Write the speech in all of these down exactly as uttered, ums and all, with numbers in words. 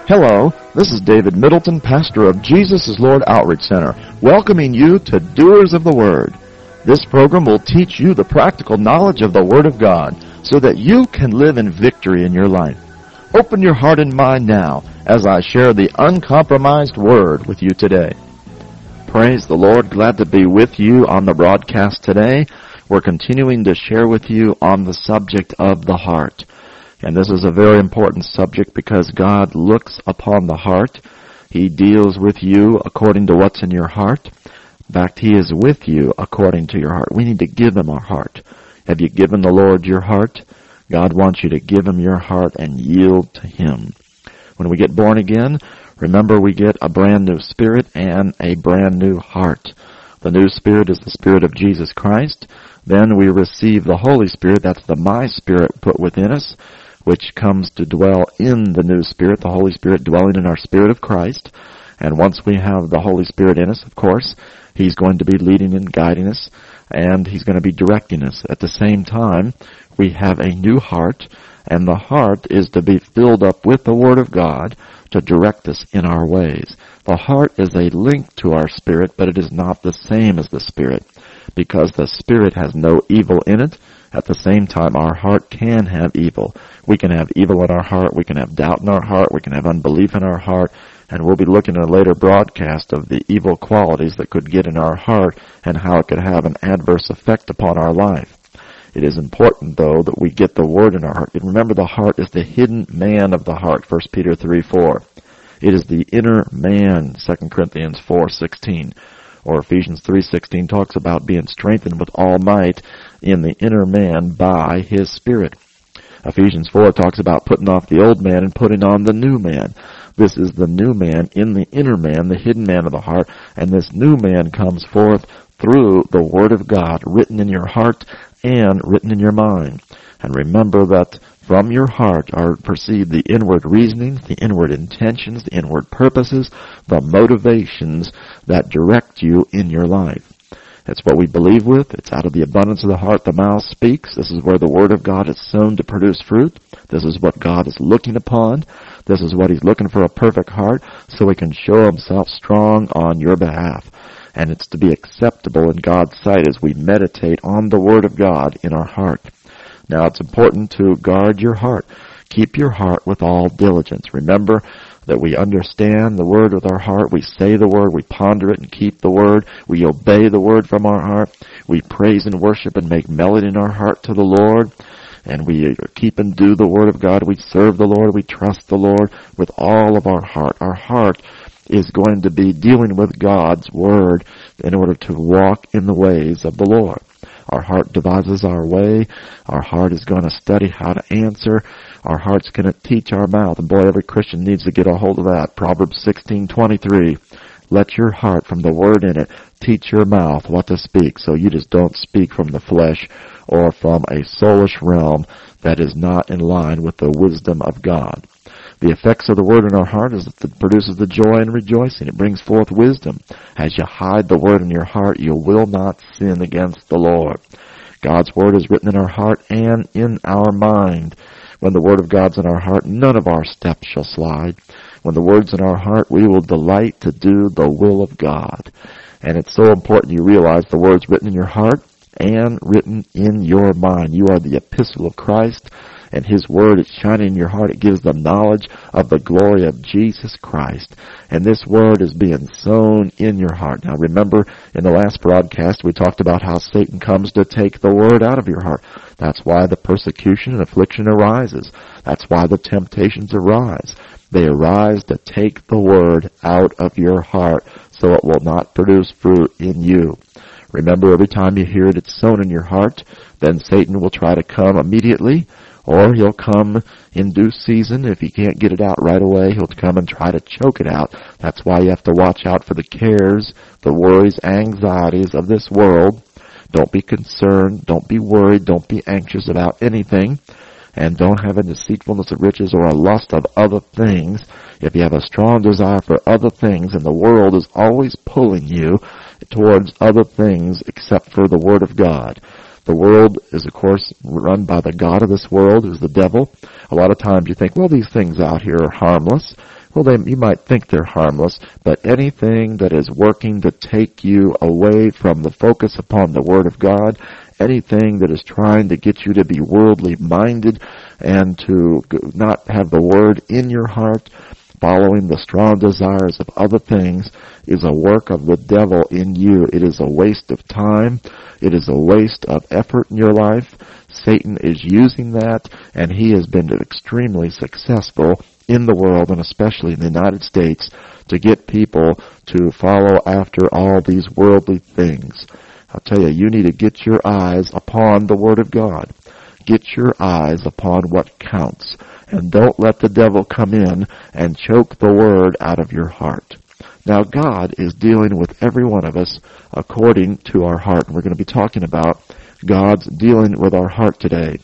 Hello, this is David Middleton, pastor of Jesus is Lord Outreach Center, welcoming you to Doers of the Word. This program will teach you the practical knowledge of the Word of God so that you can live in victory in your life. Open your heart and mind now as I share the uncompromised Word with you today. Praise the Lord. Glad to be with you on the broadcast today. We're continuing to share with you on the subject of the heart. And this is a very important subject because God looks upon the heart. He deals with you according to what's in your heart. In fact, He is with you according to your heart. We need to give Him our heart. Have you given the Lord your heart? God wants you to give Him your heart and yield to Him. When we get born again, remember we get a brand new spirit and a brand new heart. The new spirit is the Spirit of Jesus Christ. Then we receive the Holy Spirit. That's the My Spirit put within us, which comes to dwell in the new spirit, the Holy Spirit dwelling in our spirit of Christ. And once we have the Holy Spirit in us, of course, He's going to be leading and guiding us, and He's going to be directing us. At the same time, we have a new heart, and the heart is to be filled up with the Word of God to direct us in our ways. The heart is a link to our spirit, but it is not the same as the spirit, because the spirit has no evil in it. At the same time, our heart can have evil. We can have evil in our heart. We can have doubt in our heart. We can have unbelief in our heart. And we'll be looking at a later broadcast of the evil qualities that could get in our heart and how it could have an adverse effect upon our life. It is important, though, that we get the Word in our heart. And remember, the heart is the hidden man of the heart, First Peter three four. It is the inner man, Second Corinthians four sixteen. Or Ephesians three sixteen talks about being strengthened with all might in the inner man by His Spirit. Ephesians four talks about putting off the old man and putting on the new man. This is the new man in the inner man, the hidden man of the heart, and this new man comes forth through the Word of God written in your heart and written in your mind. And remember that from your heart are perceived the inward reasonings, the inward intentions, the inward purposes, the motivations that direct you in your life. It's what we believe with. It's out of the abundance of the heart the mouth speaks. This is where the Word of God is sown to produce fruit. This is what God is looking upon. This is what He's looking for, a perfect heart, so He can show Himself strong on your behalf. And it's to be acceptable in God's sight as we meditate on the Word of God in our heart. Now, it's important to guard your heart. Keep your heart with all diligence. Remember that we understand the Word with our heart. We say the Word. We ponder it and keep the Word. We obey the Word from our heart. We praise and worship and make melody in our heart to the Lord. And we keep and do the Word of God. We serve the Lord. We trust the Lord with all of our heart. Our heart is going to be dealing with God's Word in order to walk in the ways of the Lord. Our heart devises our way. Our heart is going to study how to answer. Our heart's going to teach our mouth. And boy, every Christian needs to get a hold of that. Proverbs sixteen twenty-three. Let your heart, from the Word in it, teach your mouth what to speak, so you just don't speak from the flesh or from a soulish realm that is not in line with the wisdom of God. The effects of the Word in our heart is that it produces the joy and rejoicing. It brings forth wisdom. As you hide the Word in your heart, you will not sin against the Lord. God's Word is written in our heart and in our mind. When the Word of God's in our heart, none of our steps shall slide. When the Word's in our heart, we will delight to do the will of God. And it's so important you realize the Word's written in your heart and written in your mind. You are the epistle of Christ, and His Word is shining in your heart. It gives the knowledge of the glory of Jesus Christ. And this Word is being sown in your heart. Now remember, in the last broadcast, we talked about how Satan comes to take the Word out of your heart. That's why the persecution and affliction arises. That's why the temptations arise. They arise to take the Word out of your heart so it will not produce fruit in you. Remember, every time you hear it, it's sown in your heart. Then Satan will try to come immediately, or he'll come in due season. If he can't get it out right away, he'll come and try to choke it out. That's why you have to watch out for the cares, the worries, anxieties of this world. Don't be concerned. Don't be worried. Don't be anxious about anything. And don't have a deceitfulness of riches or a lust of other things. If you have a strong desire for other things, and the world is always pulling you towards other things except for the Word of God. The world is, of course, run by the god of this world, who's the devil. A lot of times you think, well, these things out here are harmless. Well, they, you might think they're harmless, but anything that is working to take you away from the focus upon the Word of God, anything that is trying to get you to be worldly minded and to not have the Word in your heart, following the strong desires of other things, is a work of the devil in you. It is a waste of time. It is a waste of effort in your life. Satan is using that, and he has been extremely successful in the world, and especially in the United States, to get people to follow after all these worldly things. I'll tell you, you need to get your eyes upon the Word of God. Get your eyes upon what counts. And don't let the devil come in and choke the Word out of your heart. Now, God is dealing with every one of us according to our heart. And we're going to be talking about God's dealing with our heart today.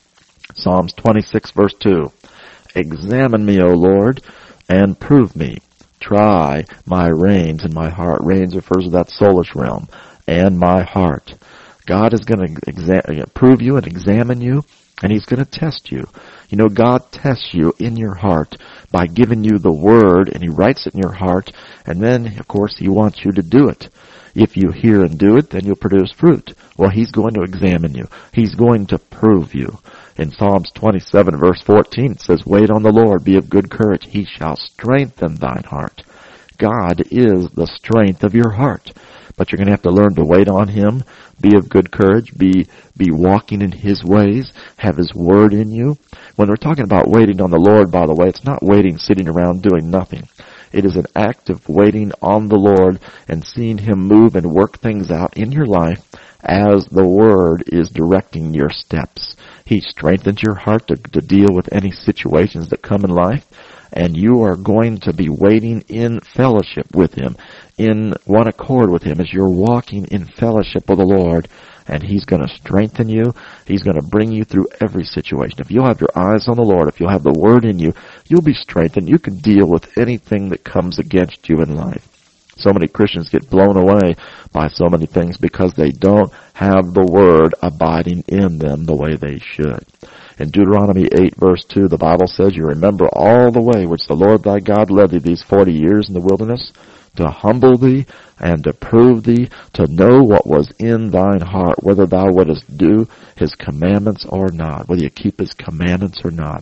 Psalms twenty-six, verse two. Examine me, O Lord, and prove me. Try my reins and my heart. Reins refers to that soulish realm. And my heart. God is going to exa- prove you and examine you, and He's going to test you. You know, God tests you in your heart by giving you the Word, and He writes it in your heart, and then, of course, He wants you to do it. If you hear and do it, then you'll produce fruit. Well, He's going to examine you. He's going to prove you. In Psalms twenty-seven, verse fourteen, it says, Wait on the Lord, be of good courage. He shall strengthen thine heart. God is the strength of your heart. But you're going to have to learn to wait on Him, be of good courage, be be walking in His ways, have His Word in you. When we're talking about waiting on the Lord, by the way, it's not waiting sitting around doing nothing. It is an act of waiting on the Lord and seeing Him move and work things out in your life as the Word is directing your steps. He strengthens your heart to, to deal with any situations that come in life, and you are going to be waiting in fellowship with Him, in one accord with Him as you're walking in fellowship with the Lord, and He's going to strengthen you. He's going to bring you through every situation. If you'll have your eyes on the Lord, if you'll have the Word in you, you'll be strengthened. You can deal with anything that comes against you in life. So many Christians get blown away by so many things because they don't have the Word abiding in them the way they should. In Deuteronomy eight, verse two, the Bible says, You remember all the way which the Lord thy God led thee these forty years in the wilderness, to humble thee and to prove thee, to know what was in thine heart, whether thou wouldest do His commandments or not, whether you keep His commandments or not.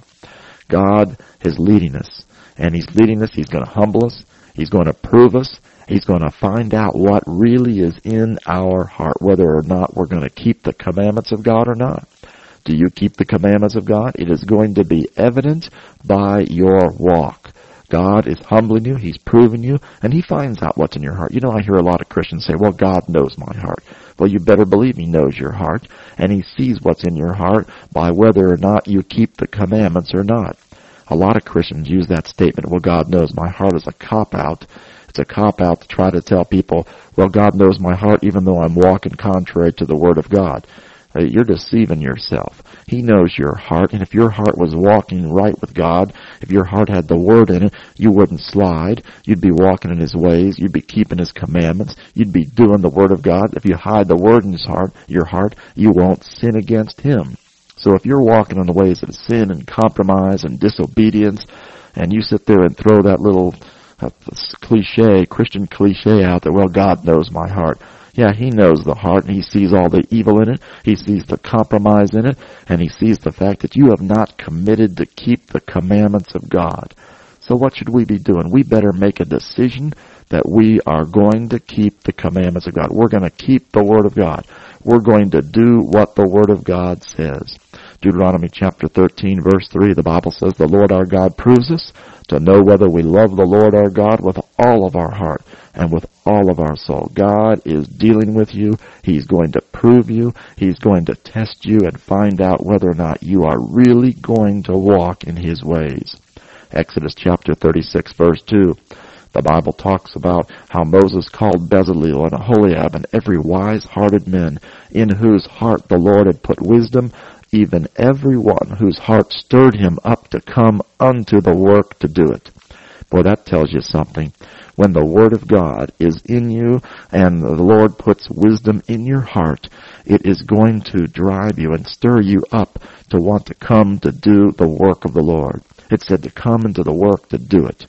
God is leading us, and He's leading us. He's going to humble us. He's going to prove us. He's going to find out what really is in our heart, whether or not we're going to keep the commandments of God or not. Do you keep the commandments of God? It is going to be evident by your walk. God is humbling you, He's proving you, and He finds out what's in your heart. You know, I hear a lot of Christians say, well, God knows my heart. Well, you better believe He knows your heart, and He sees what's in your heart by whether or not you keep the commandments or not. A lot of Christians use that statement, well, God knows my heart, as a cop-out. It's a cop-out to try to tell people, well, God knows my heart even though I'm walking contrary to the Word of God. You're deceiving yourself. He knows your heart, and if your heart was walking right with God, if your heart had the Word in it, you wouldn't slide. You'd be walking in His ways. You'd be keeping His commandments. You'd be doing the Word of God. If you hide the Word in His heart, your heart, you won't sin against Him. So if you're walking in the ways of sin and compromise and disobedience, and you sit there and throw that little uh, cliche, Christian cliche out there, well, God knows my heart. Yeah, He knows the heart, and He sees all the evil in it. He sees the compromise in it, and He sees the fact that you have not committed to keep the commandments of God. So what should we be doing? We better make a decision that we are going to keep the commandments of God. We're going to keep the Word of God. We're going to do what the Word of God says. Deuteronomy chapter thirteen, verse three, the Bible says, The Lord our God proves us to know whether we love the Lord our God with all of our heart and with all of our soul. God is dealing with you. He's going to prove you. He's going to test you and find out whether or not you are really going to walk in His ways. Exodus chapter thirty-six, verse two. The Bible talks about how Moses called Bezalel and Aholiab and every wise-hearted man in whose heart the Lord had put wisdom, even every one whose heart stirred him up to come unto the work to do it. Boy, that tells you something. When the Word of God is in you and the Lord puts wisdom in your heart, it is going to drive you and stir you up to want to come to do the work of the Lord. It said to come into the work to do it.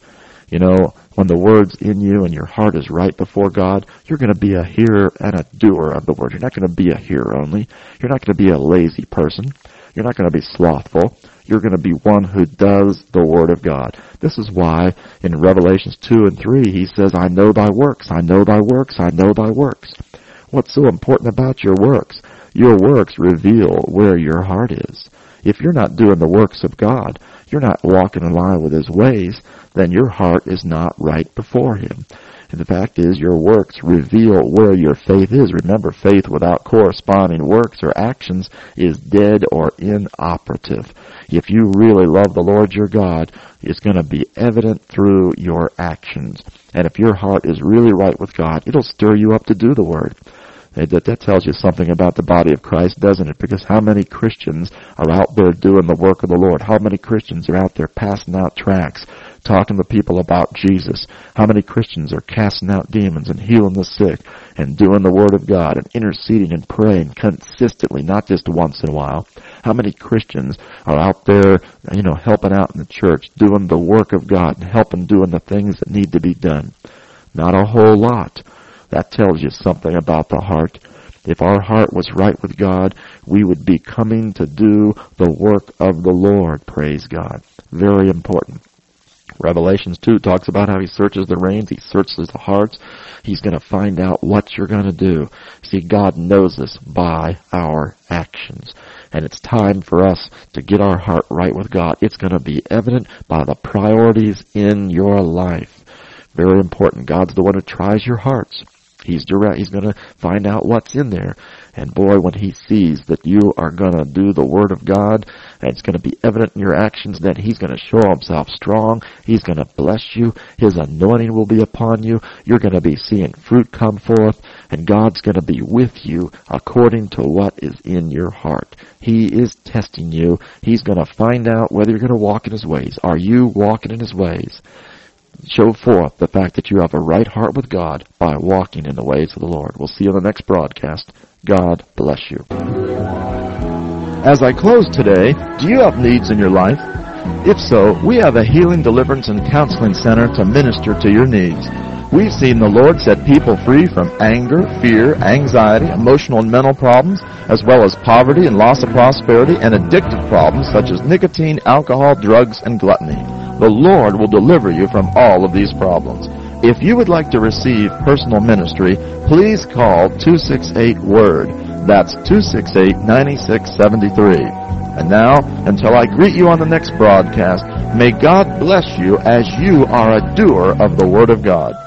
You know, when the Word's in you and your heart is right before God, you're going to be a hearer and a doer of the Word. You're not going to be a hearer only. You're not going to be a lazy person. You're not going to be slothful. You're going to be one who does the Word of God. This is why in Revelations two and three he says, I know thy works, I know thy works, I know thy works. What's so important about your works? Your works reveal where your heart is. If you're not doing the works of God, you're not walking in line with His ways, then your heart is not right before Him. And the fact is, your works reveal where your faith is. Remember, faith without corresponding works or actions is dead or inoperative. If you really love the Lord your God, it's going to be evident through your actions. And if your heart is really right with God, it'll stir you up to do the Word. That, that tells you something about the body of Christ, doesn't it? Because how many Christians are out there doing the work of the Lord? How many Christians are out there passing out tracts, talking to people about Jesus? How many Christians are casting out demons and healing the sick and doing the Word of God and interceding and praying consistently, not just once in a while? How many Christians are out there, you know, helping out in the church, doing the work of God and helping doing the things that need to be done? Not a whole lot. That tells you something about the heart. If our heart was right with God, we would be coming to do the work of the Lord. Praise God. Very important. Revelations two talks about how He searches the reins, He searches the hearts. He's going to find out what you're going to do. See, God knows us by our actions. And it's time for us to get our heart right with God. It's going to be evident by the priorities in your life. Very important. God's the one who tries your hearts. He's direct. He's going to find out what's in there. And boy, when He sees that you are going to do the Word of God, and it's going to be evident in your actions, then He's going to show Himself strong. He's going to bless you. His anointing will be upon you. You're going to be seeing fruit come forth, and God's going to be with you according to what is in your heart. He is testing you. He's going to find out whether you're going to walk in His ways. Are you walking in His ways? Show forth the fact that you have a right heart with God by walking in the ways of the Lord. We'll see you on the next broadcast. God bless you. As I close today, do you have needs in your life? If so, we have a healing, deliverance, and counseling center to minister to your needs. We've seen the Lord set people free from anger, fear, anxiety, emotional and mental problems, as well as poverty and loss of prosperity and addictive problems such as nicotine, alcohol, drugs, and gluttony. The Lord will deliver you from all of these problems. If you would like to receive personal ministry, please call two six eight WORD. That's two six eight, nine six seven three. And now, until I greet you on the next broadcast, may God bless you as you are a doer of the Word of God.